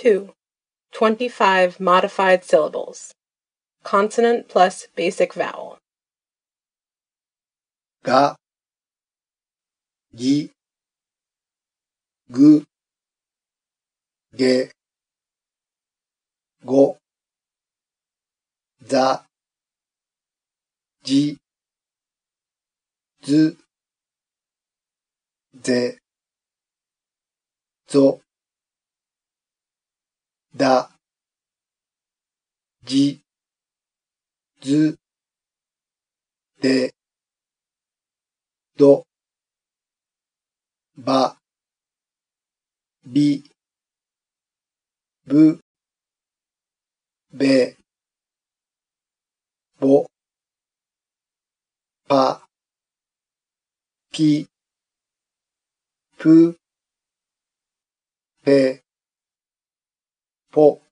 2. 25 modified syllables. Consonant plus basic vowel. が、ぎ、ぐ、げ、ご、ざ、じ、ず、ぜ、ぞ、だ、じ、ず、で、ど、ば、び、ぶ、べ、ぼ、ぱ、ぴ、ぷ、ぺ、ぽ、